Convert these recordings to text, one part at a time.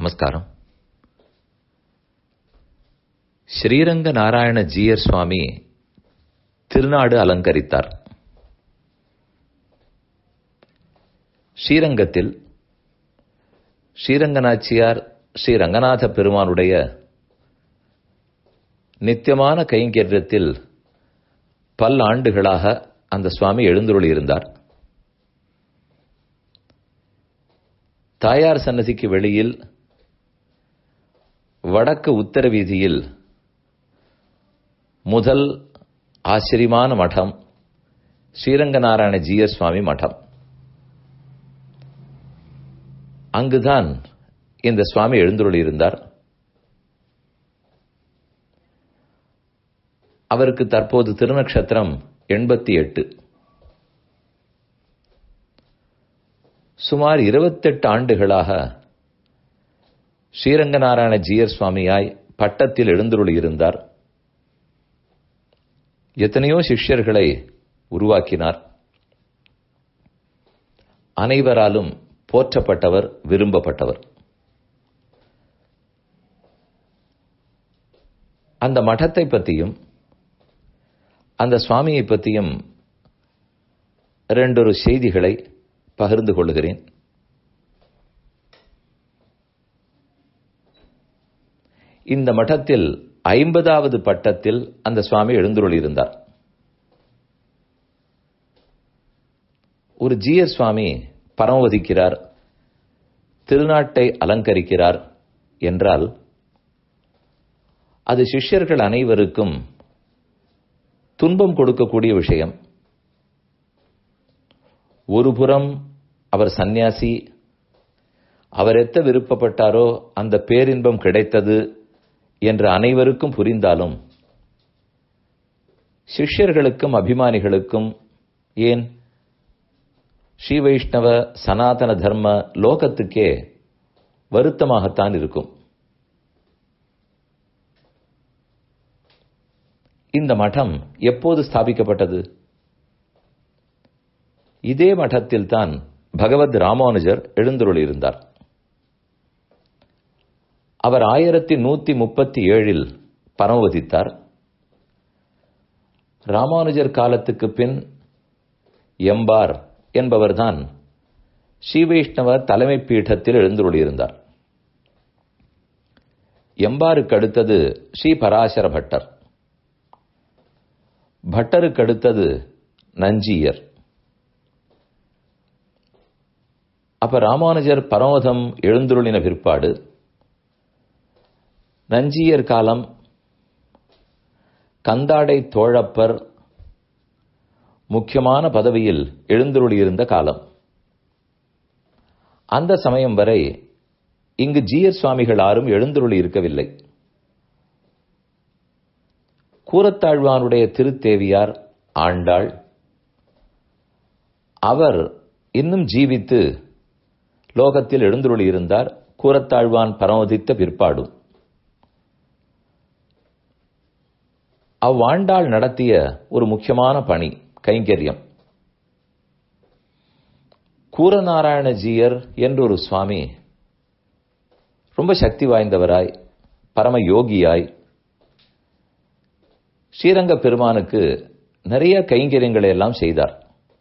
நமஸ்காரம். ஸ்ரீரங்க நாராயண ஜீயர் சுவாமி திருநாடு அலங்கரித்தார். ஸ்ரீரங்கத்தில் ஸ்ரீரங்கநாச்சியார் ஸ்ரீ ரங்கநாத பெருமானுடைய நித்தியமான கைங்கரியத்தில் பல்லாண்டுகளாக அந்த சுவாமி எழுந்தருளியிருந்தார். தாயார் சன்னதிக்கு வெளியில் வடக்கு உத்தர வீதியில் முதல் ஆச்சரியமான மடம் ஸ்ரீரங்கநாராயண ஜீயர் சுவாமி மடம். அங்குதான் இந்த சுவாமி எழுந்தருளியிருந்தார். அவருக்கு தற்போது திருநக்ஷத்திரம் 88. சுமார் 28 ஆண்டுகளாக ஸ்ரீரங்கநாராயண ஜீயர் சுவாமியாய் பட்டத்தில் எழுந்தருளியிருந்தார். எத்தனையோ சிஷ்யர்களை உருவாக்கினார். அனைவராலும் போற்றப்பட்டவர், விரும்பப்பட்டவர். அந்த மடத்தை பற்றியும் அந்த சுவாமியை பற்றியும் இரண்டொரு செய்திகளை பகிர்ந்து கொள்கிறேன். இந்த மடத்தில் 50வது பட்டத்தில் அந்த சுவாமி எழுந்தருளியிருந்தார். ஒரு ஜீயர் சுவாமி பரமவதிக்கிறார், திருநாட்டை அலங்கரிக்கிறார் என்றால் அது சிஷ்யர்கள் அனைவருக்கும் துன்பம் கொடுக்கக்கூடிய விஷயம். ஒருபுறம் அவர் சந்நியாசி, அவர் எத்த விருப்பப்பட்டாரோ அந்த பேரின்பம் கிடைத்தது என்று அனைவருக்கும் புரிந்தாலும் சிஷ்யர்களுக்கும் அபிமானிகளுக்கும், ஏன் ஸ்ரீ வைஷ்ணவ சனாதன தர்ம லோகத்துக்கே வருத்தமாகத்தான் இருக்கும். இந்த மடம் எப்போது ஸ்தாபிக்கப்பட்டது? இதே மடத்தில்தான் பகவத் ராமானுஜர் எழுந்தருளியிருந்தார். அவர் 1137 பரமவதித்தார். ராமானுஜர் காலத்துக்கு பின் எம்பார் என்பவர்தான் ஸ்ரீ வைஷ்ணவ தலைமை பீடத்தில் எழுந்தருளியிருந்தார். எம்பாருக்கு அடுத்தது ஸ்ரீ பராசர பட்டர், பட்டருக்கு அடுத்தது நஞ்சியர். அப்ப ராமானுஜர் பரமதம் எழுந்தருளின பிற்பாடு நஞ்சியர் காலம், கந்தாடை தோழப்பர் முக்கியமான பதவியில் எழுந்தருளியிருந்த காலம். அந்த சமயம் வரை இங்கு ஜீயர் சுவாமிகள் யாரும் எழுந்தருளி இருக்கவில்லை. கூரத்தாழ்வானுடைய திருத்தேவியார் ஆண்டாள், அவர் இன்னும் ஜீவித்து லோகத்தில் எழுந்தருளியிருந்தார். கூரத்தாழ்வான் பரமதித்த பிற்பாடும் அவ்வாண்டாள் நடத்திய ஒரு முக்கியமான பணி, கைங்கரியம். கூரநாராயண ஜீயர் என்றொரு சுவாமி ரொம்ப சக்தி வாய்ந்தவராய், பரம யோகியாய் ஸ்ரீரங்க பெருமானுக்கு நிறைய கைங்கரியங்களை எல்லாம் செய்தார்.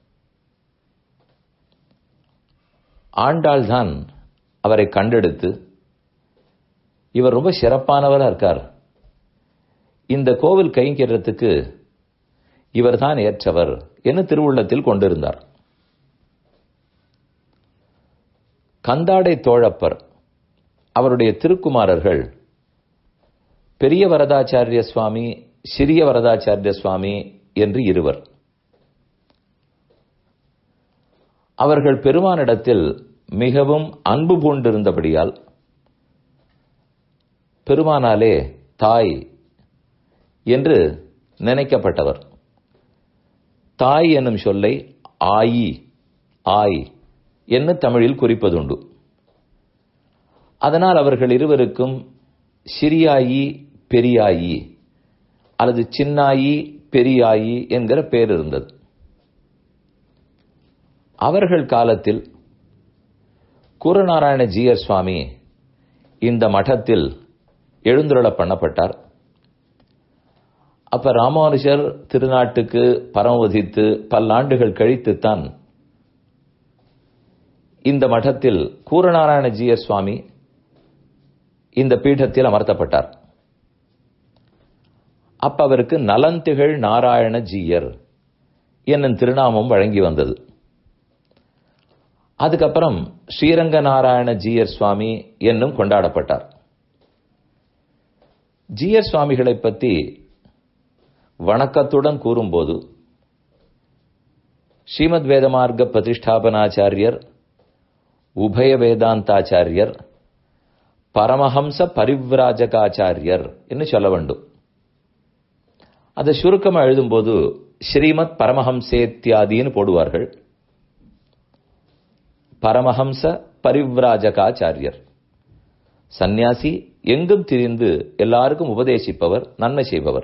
ஆண்டாள் தான் அவரை கண்டெடுத்து, இவர் ரொம்ப சிறப்பானவரா இருக்கார், இந்த கோவில் கைங்கரியத்துக்கு இவர்தான் ஏற்றவர் என்று திருவுள்ளத்தில் கொண்டிருந்தார். கந்தாடை தோழப்பர் அவருடைய திருக்குமாரர்கள் பெரிய வரதாச்சாரிய சுவாமி, சிறிய வரதாச்சாரிய சுவாமி என்று இருவர். அவர்கள் பெருமானிடத்தில் மிகவும் அன்பு பூண்டிருந்தபடியால் பெருமானாலே தாய் என்று நினைக்கப்பட்டவர். தாய் என்னும் சொல்லை ஆயி, ஆய் என்று தமிழில் குறிப்பதுண்டு. அதனால் அவர்கள் இருவருக்கும் சிறியாயி, பெரியாயி அல்லது சின்னாயி, பெரியாயி என்கிற பெயர் இருந்தது. அவர்கள் காலத்தில் கூரநாராயண ஜீயர் சுவாமி இந்த மடத்தில் எழுந்துருள பண்ணப்பட்டார். அப்ப ராமானுஜர் திருநாட்டுக்கு பரமவதித்து பல்லாண்டுகள் கழித்துத்தான் இந்த மடத்தில் கூரநாராயண ஜீயர் சுவாமி இந்த பீடத்தில் அமர்த்தப்பட்டார். அப்ப அவருக்கு நலந்திகழ் நாராயண ஜீயர் என்னும் திருநாமம் வழங்கி வந்தது. அதுக்கப்புறம் ஸ்ரீரங்க நாராயண ஜீயர் சுவாமி என்னும் கொண்டாடப்பட்டார். ஜீயர் சுவாமிகளை பற்றி வணக்கத்துடன் கூறும்போது ஸ்ரீமத் வேதமார்க்க பிரதிஷ்டாபனாச்சாரியர், உபய வேதாந்தாச்சாரியர், பரமஹம்ச பரிவ்ராஜகாச்சாரியர் என்று சொல்ல வேண்டும். அதை சுருக்கமாக எழுதும்போது ஸ்ரீமத் பரமஹம்சேத்யாதின்னு போடுவார்கள். பரமஹம்ச பரிவ்ராஜகாச்சாரியர், சந்நியாசி, எங்கும் திரிந்து எல்லாருக்கும் உபதேசிப்பவர், நன்மை செய்பவர்.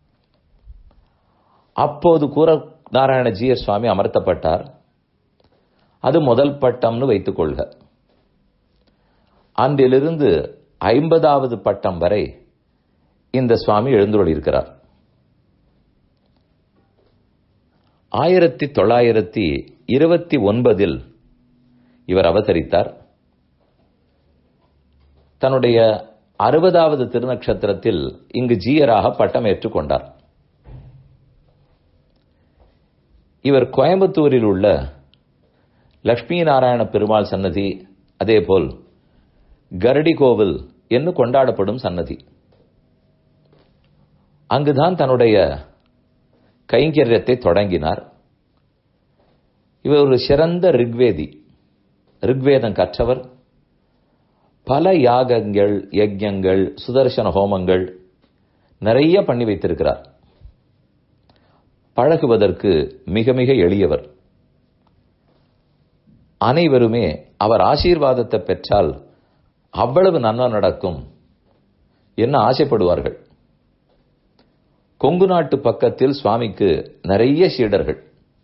அப்போது கூர நாராயண ஜீயர் சுவாமி அமர்த்தப்பட்டார். அது முதல் பட்டம்னு வைத்துக் கொள்க. அன்றிலிருந்து 50வது பட்டம் வரை இந்த சுவாமி எழுந்துள்ளிருக்கிறார். 1929 இவர் அவதரித்தார். தன்னுடைய 60வது திருநக்ஷத்திரத்தில் இங்கு ஜீயராக பட்டம் ஏற்றுக்கொண்டார். இவர் கோயம்புத்தூரில் உள்ள லட்சுமி நாராயண பெருமாள் சன்னதி, அதேபோல் கரடி கோவில் என்று கொண்டாடப்படும் சன்னதி, அங்குதான் தன்னுடைய கைங்கரியத்தை தொடங்கினார். இவர் ஒரு சிறந்த ரிக்வேதி, ரிக்வேதம் கற்றவர். பல யாகங்கள், யஜ்ஞங்கள், சுதர்சன ஹோமங்கள் நிறைய பண்ணி வைத்திருக்கிறார். பழகுவதற்கு மிக மிக எளியவர். அனைவருமே அவர் ஆசீர்வாதத்தை பெற்றால் அவ்வளவு நன்மை நடக்கும் என்ன ஆசைப்படுவார்கள். கொங்கு நாட்டு பக்கத்தில் சுவாமிக்கு நிறைய சீடர்கள்.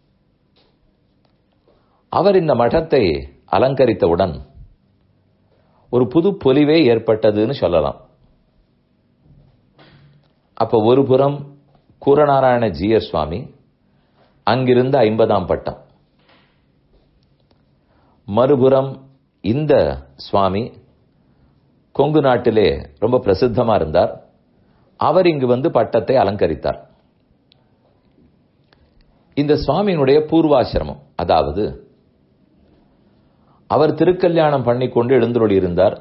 அவர் இந்த மடத்தை அலங்கரித்தவுடன் ஒரு புது பொலிவே ஏற்பட்டதுன்னு சொல்லலாம். அப்ப ஒரு புறம் கூரநாராயண ஜீயர் சுவாமி, அங்கிருந்து 50ஆம் பட்டம். மறுபுறம் இந்த சுவாமி கொங்கு நாட்டிலே ரொம்ப பிரசித்தமா இருந்தார். அவர் இங்கு வந்து பட்டத்தை அலங்கரித்தார். இந்த சுவாமியினுடைய பூர்வாசிரமம், அதாவது அவர் திருக்கல்யாணம் பண்ணிக்கொண்டு எழுந்தருளி இருந்தார்.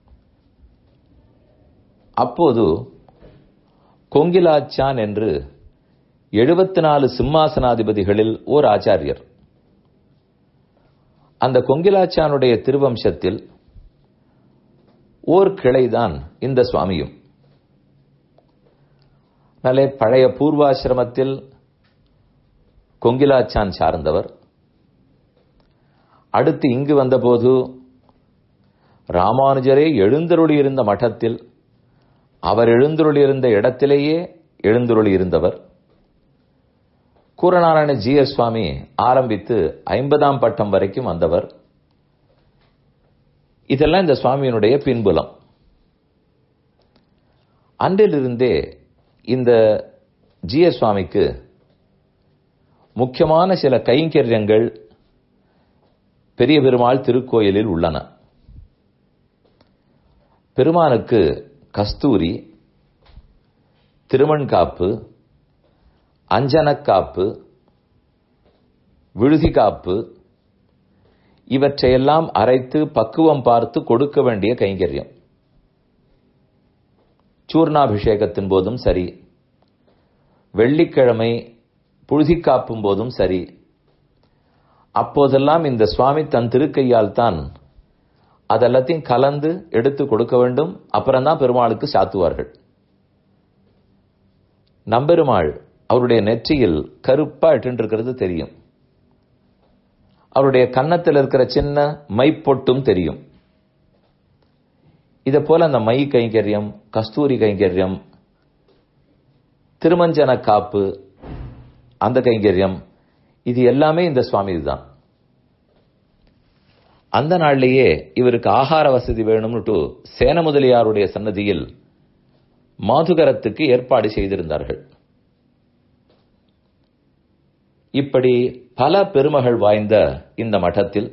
அப்போது கொங்கிலாச்சான் என்று 74 சிம்மாசனாதிபதிகளில் ஓர் ஆச்சாரியர். அந்த கொங்கிலாச்சானுடைய திருவம்சத்தில் ஓர் கிளைதான் இந்த சுவாமியும். நல்ல பழைய பூர்வாசிரமத்தில் கொங்கிலாச்சான் சார்ந்தவர். அடுத்து இங்கு வந்தபோது ராமானுஜரே எழுந்தருளி இருந்த மடத்தில், அவர் எழுந்தருளி இருந்த இடத்திலேயே எழுந்தருளி இருந்தவர். கூரநாராயண ஜீயர் சுவாமி ஆரம்பித்து 50ஆம் பட்டம் வரைக்கும் வந்தவர். இதெல்லாம் இந்த சுவாமியினுடைய பின்புலம். அன்றிலிருந்தே இந்த ஜீயர் சுவாமிக்கு முக்கியமான சில கைங்கரியங்கள் பெரிய பெருமாள் திருக்கோயிலில் உள்ளன. பெருமானுக்கு கஸ்தூரி, திருமண்காப்பு, அஞ்சனக்காப்பு, விழுதி காப்பு இவற்றையெல்லாம் அரைத்து பக்குவம் பார்த்து கொடுக்க வேண்டிய கைங்கரியம். சூர்ணாபிஷேகத்தின் போதும் சரி, வெள்ளிக்கிழமை புழுதிக்காப்பும் போதும் சரி, அப்போதெல்லாம் இந்த சுவாமி தன் திருக்கையால் தான் அதெல்லாத்தையும் கலந்து எடுத்து கொடுக்க வேண்டும். அப்புறம்தான் பெருமாளுக்கு சாத்துவார்கள். நம்பெருமாள் அவருடைய நெற்றியில் கருப்பா இட்டிருக்கிறது தெரியும். அவருடைய கன்னத்தில் இருக்கிற சின்ன மைப்பொட்டும் தெரியும். இதை போல அந்த மை கைங்கரியம், கஸ்தூரி கைங்கரியம், திருமஞ்சன காப்பு, அந்த கைங்கரியம், இது எல்லாமே இந்த சுவாமி தான். அந்த நாள்லேயே இவருக்கு ஆகார வசதி வேணும்னுட்டு சேன முதலியாருடைய சன்னதியில் மாதுகரத்துக்கு ஏற்பாடு செய்திருந்தார்கள். இப்படி பல பெருமகள் வாய்ந்த இந்த மடத்தில்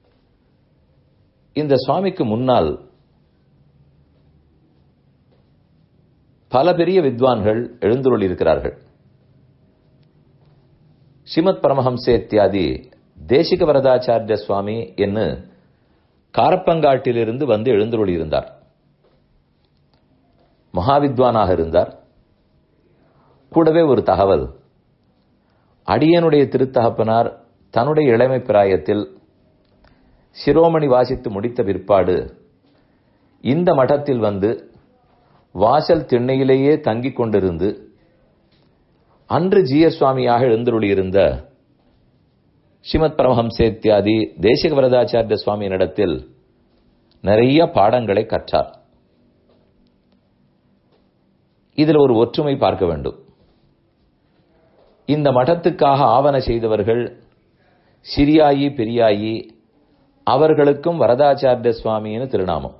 இந்த சுவாமிக்கு முன்னால் பல பெரிய வித்வான்கள் எழுந்துள்ளிருக்கிறார்கள். ஸ்ரீமத் பரமஹம்சே இத்தியாதி தேசிக வரதாச்சாரிய சுவாமி என்று காரப்பங்காட்டிலிருந்து வந்து எழுந்துள்ளிருந்தார். மகாவித்வானாக இருந்தார். கூடவே ஒரு தகவல், அடியனுடைய திருத்தகப்பனார் தன்னுடைய இளமை பிராயத்தில் சிரோமணி வாசித்து முடித்த பிற்பாடு இந்த மடத்தில் வந்து வாசல் திண்ணையிலேயே தங்கிக் கொண்டிருந்து அன்று ஜீயர் சுவாமியாக எழுந்தருளியிருந்த ஸ்ரீமத் பரமஹம்சே இத்தியாதி தேசிக வரதாச்சாரிய சுவாமியினிடத்தில் நிறைய பாடங்களை கற்றார். இதில் ஒரு ஒற்றுமை பார்க்க வேண்டும். இந்த மடத்துக்காக ஆவண செய்தவர்கள் சிறியாயி பெரியாயி, அவர்களுக்கும் வரதாச்சாரிய சுவாமின்னு திருநாமம்.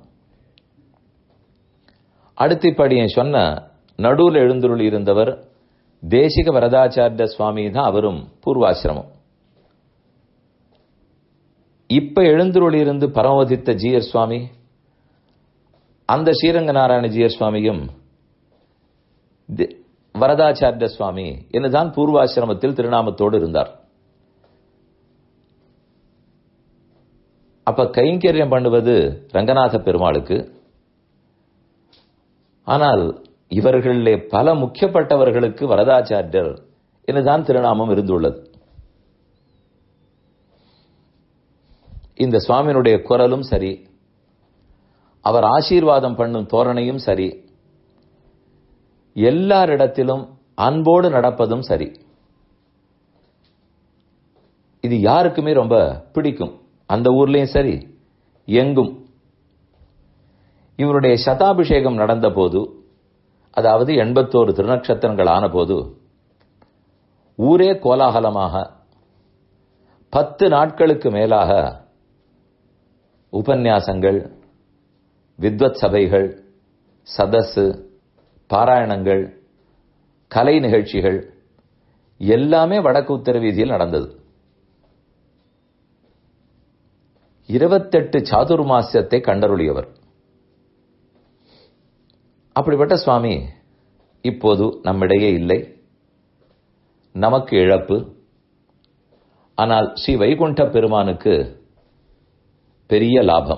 அடுத்து இப்படி சொன்ன நடுவில் எழுந்துருள் இருந்தவர் தேசிக வரதாச்சாரிய சுவாமி தான், அவரும் பூர்வாசிரமம். இப்ப எழுந்துருள் இருந்து பரமவதித்த ஜீயர் சுவாமி, அந்த ஸ்ரீரங்க நாராயண ஜீயர் சுவாமியும் வரதாச்சாரிய சுவாமி என்னதான் பூர்வாசிரமத்தில் திருநாமத்தோடு இருந்தார். அப்ப கைங்கரியம் பண்ணுவது ரங்கநாத பெருமாளுக்கு. ஆனால் இவர்களிலே பல முக்கியப்பட்டவர்களுக்கு வரதாச்சாரியர் என்னதான் திருநாமம் இருந்துள்ளது. இந்த சுவாமியினுடைய குரலும் சரி, அவர் ஆசீர்வாதம் பண்ணும் தோரணையும் சரி, எல்லாரிடத்திலும் அன்போடு நடப்பதும் சரி, இது யாருக்குமே ரொம்ப பிடிக்கும். அந்த ஊர்லயும் சரி, எங்கும். இவருடைய சதாபிஷேகம் நடந்த போது, அதாவது 81 திருநக்ஷத்திரங்கள் ஆன போது, ஊரே கோலாகலமாக 10 நாட்களுக்கு மேலாக உபன்யாசங்கள், வித்வத் சபைகள், சதசு, பாராயணங்கள், கலை நிகழ்ச்சிகள் எல்லாமே வடக்கு உத்தர வீதியில் நடந்தது. 28 சாதுர்மாசியத்தை கண்டருளியவர். அப்படிப்பட்ட சுவாமி இப்போது நம்மிடையே இல்லை, நமக்கு இழப்பு. ஆனால் ஸ்ரீ வைகுண்ட பெருமானுக்கு பெரிய லாபம்.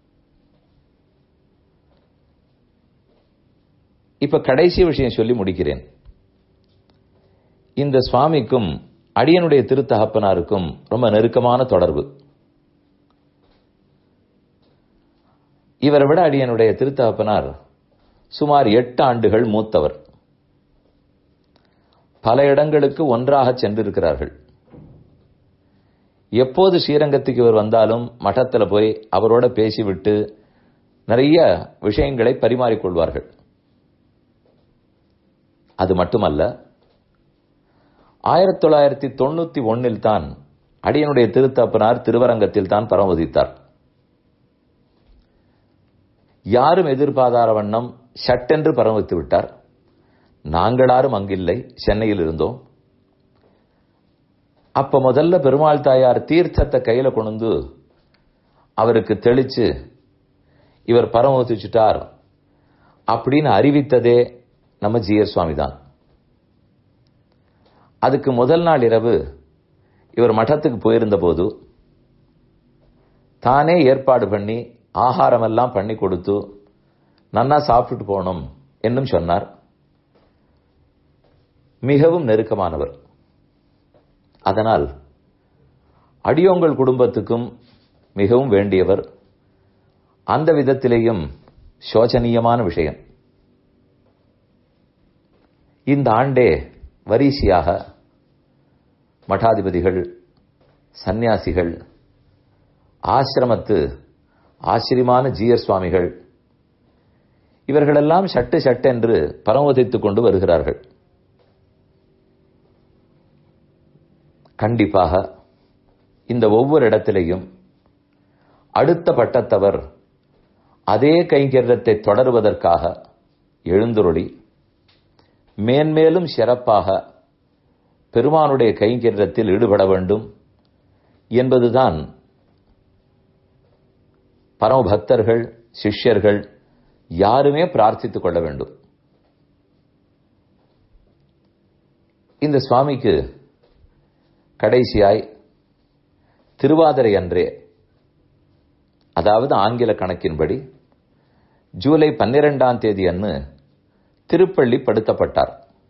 இப்ப கடைசி விஷயம் சொல்லி முடிக்கிறேன். இந்த சுவாமிக்கும் அடியனுடைய திருத்தகப்பனாருக்கும் ரொம்ப நெருக்கமான தொடர்பு. இவரை விட அடியனுடைய திருத்தகப்பனார் சுமார் 8 ஆண்டுகள் மூத்தவர். பல இடங்களுக்கு ஒன்றாக சென்றிருக்கிறார்கள். எப்போது ஸ்ரீரங்கத்துக்கு இவர் வந்தாலும் மடத்தில் போய் அவரோட பேசிவிட்டு நிறைய விஷயங்களை பரிமாறிக்கொள்வார்கள். அது மட்டுமல்ல, 1991 தான் அடியனுடைய திருத்தப்பனார் திருவரங்கத்தில் தான் பரமவதித்தார். யாரும் எதிர்பாராத வண்ணம் சட்டென்று பரமவித்து விட்டார். நாங்களாரும் அங்கில்லை, சென்னையில் இருந்தோம். அப்ப முதல்ல பெருமாள் தாயார் தீர்த்தத்தை கையில கொண்டு அவருக்கு தெளிச்சு இவர் பரமவிச்சுட்டார் அப்படின்னு அறிவித்ததே நம்ம ஜீயர் சுவாமி தான். அதுக்கு முதல் நாள் இரவு இவர் மடத்துக்கு போயிருந்த போது தானே ஏற்பாடு பண்ணி ஆகாரமெல்லாம் பண்ணி கொடுத்து நன்னா சாப்பிட்டு போகணும் என்னும் சொன்னார். மிகவும் நெருக்கமானவர். அதனால் அடியோங்கள் குடும்பத்துக்கும் மிகவும் வேண்டியவர். அந்த விதத்திலேயும் சோசனீயமான விஷயம். இந்த ஆண்டே வரிசையாக மடாதிபதிகள், சந்நியாசிகள், ஆசிரமத்து ஆச்சரியமான ஜீயர் சுவாமிகள் இவர்களெல்லாம் சட்டு சட்டென்று பரமவதித்துக் கொண்டு வருகிறார்கள். கண்டிப்பாக இந்த ஒவ்வொரு இடத்திலேயும் அடுத்த பட்டத்தவர் அதே கைங்கரியத்தை தொடருவதற்காக எழுந்துருளி மேன்மேலும் சிறப்பாக பெருமானுடைய கைங்கரியத்தில் ஈடுபட வேண்டும் என்பதுதான் பரமபக்தர்கள் சிஷ்யர்கள் யாருமே பிரார்த்தித்துக் கொள்ள வேண்டும். இந்த சுவாமிக்கு கடைசியாய் திருவாதிரை அன்றே, அதாவது ஆங்கில கணக்கின்படி ஜூலை 12ஆம் தேதி அன்று திருப்பள்ளி படுத்தப்பட்டார்.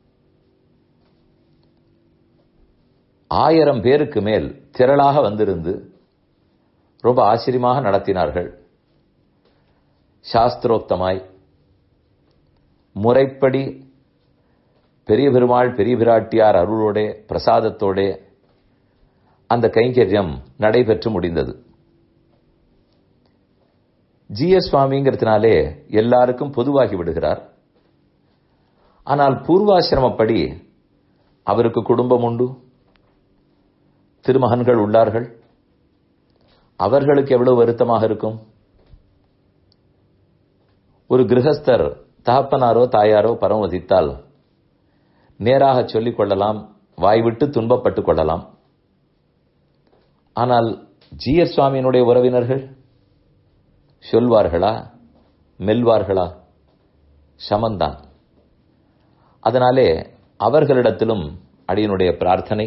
1000 பேருக்கு மேல் திரளாக வந்திருந்து ரொம்ப ஆச்சரியமாக நடத்தினார்கள். சாஸ்திரோக்தமாய் முறைப்படி பெரிய பெருமாள் பெரிய பிராட்டியார் அருளோட பிரசாதத்தோட அந்த கைங்கரியம் நடைபெற்று முடிந்தது. ஜிஎஸ் சுவாமிங்கிறதுனாலே எல்லாருக்கும் பொதுவாகி விடுகிறார். ஆனால் பூர்வாசிரமப்படி அவருக்கு குடும்பம் உண்டு, திருமகன்கள் உள்ளார்கள். அவர்களுக்கு எவ்வளவு வருத்தமாக இருக்கும். ஒரு கிரகஸ்தர் தகப்பனாரோ தாயாரோ பரமவதித்தால் நேராக சொல்லிக் கொள்ளலாம், வாய்விட்டு துன்பப்பட்டுக் கொள்ளலாம். ஆனால் ஜிஎஸ் சுவாமியினுடைய உறவினர்கள் சொல்வார்களா, மெல்வார்களா? சமந்தான். அதனாலே அவர்களிடத்திலும் அடியனுடைய பிரார்த்தனை,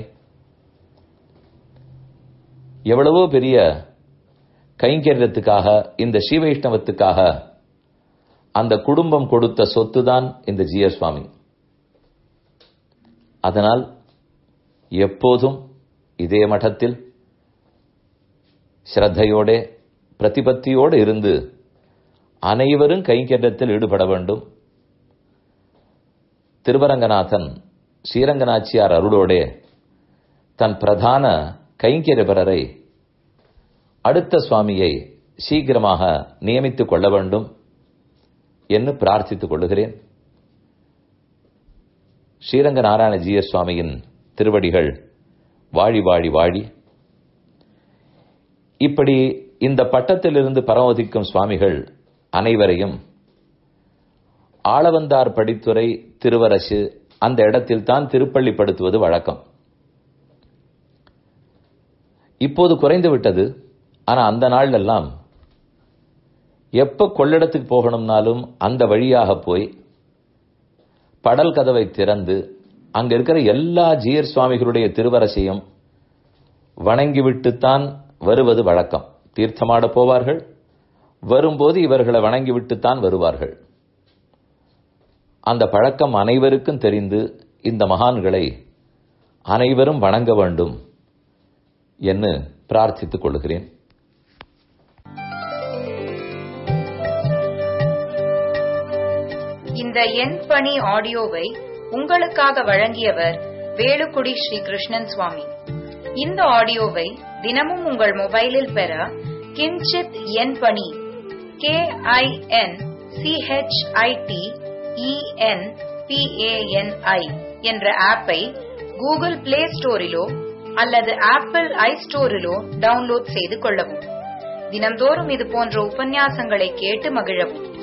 எவ்வளவோ பெரிய கைங்கரியத்துக்காக, இந்த ஸ்ரீ வைஷ்ணவத்துக்காக அந்த குடும்பம் கொடுத்த சொத்து தான் இந்த ஜிஎஸ் சுவாமி. அதனால் எப்போதும் இதே மட்டத்தில் ஸ்ரத்தையோட பிரதிபத்தியோடு இருந்து அனைவரும் கைங்கரியத்தில் ஈடுபட வேண்டும். திருவரங்கநாதன் ஸ்ரீரங்கநாச்சியார் அருளோடே தன் பிரதான கைங்கரியபரரை அடுத்த சுவாமியை சீக்கிரமாக நியமித்துக் கொள்ள வேண்டும் என்று பிரார்த்தித்துக் கொள்ளுகிறேன். ஸ்ரீரங்க நாராயண ஜிஎஸ் சுவாமியின் திருவடிகள் வாழி வாழி வாழி. இப்படி இந்த பட்டத்திலிருந்து பரமவதிக்கும் சுவாமிகள் அனைவரையும் ஆளவந்தார் படித்துறை திருவரசு அந்த இடத்தில் தான் திருப்பள்ளிப்படுத்துவது வழக்கம். இப்போது குறைந்து விட்டது. ஆனா அந்த நாள் எல்லாம் எப்ப கொள்ளிடத்துக்கு போகணும்னாலும் அந்த வழியாக போய் படல் கதவை திறந்து அங்க இருக்கிற எல்லா ஜியர் சுவாமிகளுடைய திருவரசையும் வணங்கிவிட்டுத்தான் வருவது வழக்கம். தீர்த்தமாட போவார்கள், வரும்போது இவர்களை வணங்கிவிட்டுத்தான் வருவார்கள். அந்த பழக்கம் அனைவருக்கும் தெரிந்து இந்த மகான்களை அனைவரும் வணங்க வேண்டும் என்று பிரார்த்தித்துக் கொள்கிறேன். இந்த என் பணி ஆடியோவை உங்களுக்காக வழங்கியவர் வேலுக்குடி ஸ்ரீ கிருஷ்ணன் சுவாமி. இந்த ஆடியோவை தினமும் உங்கள் மொபைலில் பெற கிஞ்சித் என் பணி KINCHITENPANI என்ற ஆப்பை கூகுள் பிளே ஸ்டோரிலோ அல்லது ஆப்பிள் ஐ ஸ்டோரிலோ டவுன்லோட் செய்து கொள்ளவும். தினம்தோறும் இது போன்ற உபன்யாசங்களை கேட்டு மகிழவும்.